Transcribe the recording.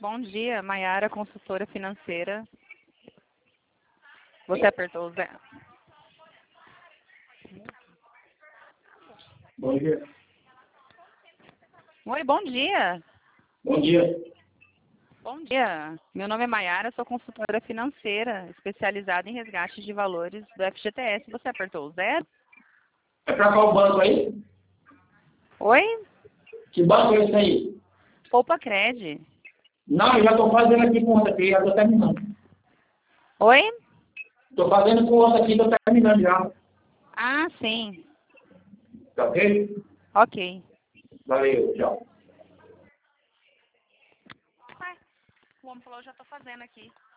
Bom dia, Maiara, consultora financeira. Você apertou o zero. Bom dia. Oi, bom dia. Bom dia. Bom dia. Meu nome é Maiara, sou consultora financeira, especializada em resgate de valores do FGTS. Você apertou o zero? É pra qual banco aí? Oi? Que banco é esse aí? Poupa Cred. Não, eu já estou fazendo aqui com outra aqui, já estou terminando. Oi? Estou fazendo com outra aqui, estou terminando já. Ah, sim. Tá ok? Ok. Valeu, tchau. O homem falou, eu já estou fazendo aqui.